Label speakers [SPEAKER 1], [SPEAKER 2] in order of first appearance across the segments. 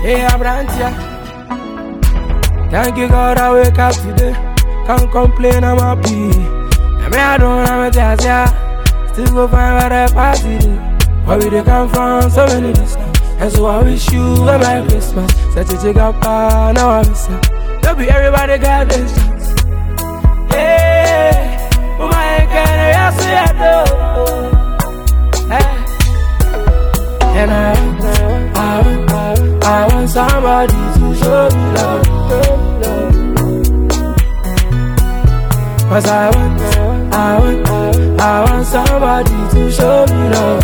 [SPEAKER 1] Hey, Abrantia. Thank you, God, I wake up today. Can't complain, I'm happy. I mean, I don't have a chance, yeah. Still go find where the party day. Where we they come from, so many distance. And so I wish you a Merry Christmas. Such a chick up, now I'm sad. Don't be everybody got this chance. Yeah, oh my God, I see it though. And I want somebody to show me love. Cause I want somebody to show me love.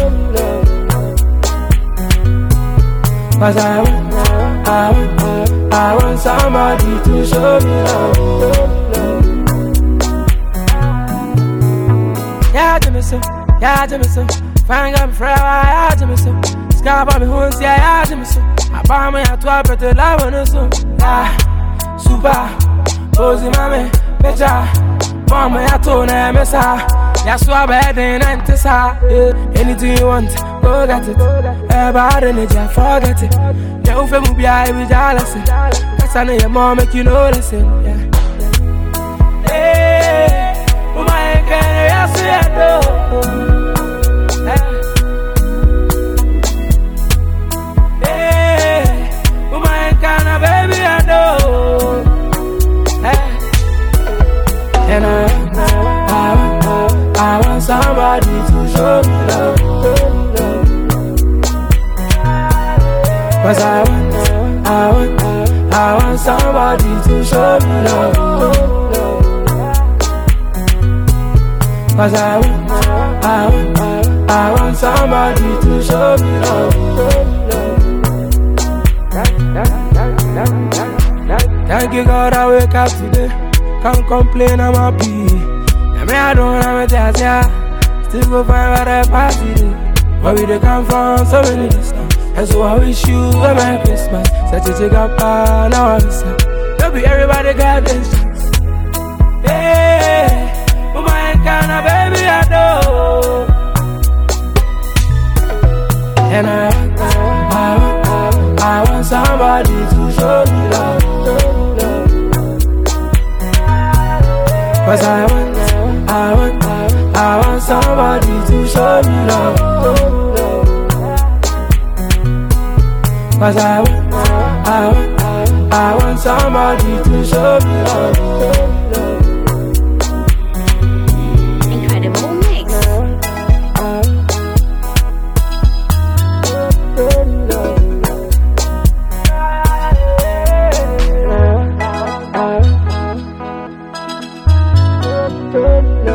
[SPEAKER 1] Cause I want somebody to show me love. Yeah, Jimmy so, yeah, Jimmy so. Fine, got me forever, yeah, Jimmy so. Scar by me, who's yeah, Jimmy so. I buy me a 12 better love on the sun. Yeah, super, posing my man, better. Mama, I told her, Miss her. Yeah, so I bet then I'm to her. Anything you want, go get it. Everybody need you, forget it. Yeah, if you be I be jealous. That's I know your mom make you know listen. Yeah. Hey, oh my God, I see it though. Baby, I know. And I want somebody to show me love. Cause I want somebody to show me love. Cause I want somebody to show me love. Thank you, God, I wake up today. Can't complain, I'm happy. I mean, I don't have a chance, yeah. Still go find where the party day. Where we they come from, so many distance. And so I wish you a Merry Christmas. Such a chick up, now I'm sad. Don't be everybody got this chance. Yeah, oh my God, baby, I know. And I want somebody to show me love. Cause I want somebody to show me love. Cause I want somebody to show me love.
[SPEAKER 2] Incredible mix.
[SPEAKER 1] Love.